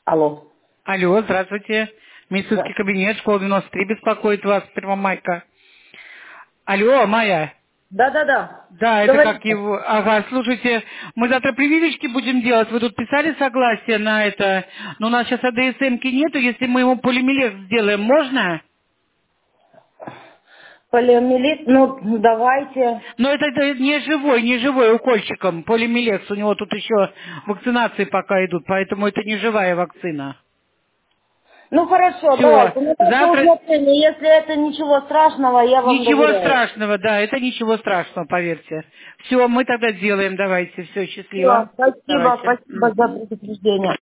Алло. Алло, здравствуйте. Да. Медицинский кабинет, школа 93 беспокоит вас, Первомайка. Алло, Майя. Да. Да, это как Говорите. его... Ага, слушайте, мы завтра прививочки будем делать. Вы тут писали согласие на это? Но у нас сейчас АДСМ-ки нету. Если мы ему полимелез сделаем, можно? Полиомиелит, ну, давайте. Но это не живой укольчиком. Полимелез. У него тут еще вакцинации пока идут, поэтому это не живая вакцина. Ну, хорошо, Все. давайте. Ну, только Завтра... усмотрение. Если это ничего страшного, я вам Ничего доверяю. страшного, да, это ничего страшного, поверьте. Все, мы тогда сделаем, давайте, все, счастливо. Все, спасибо, Давайте. спасибо за предупреждение.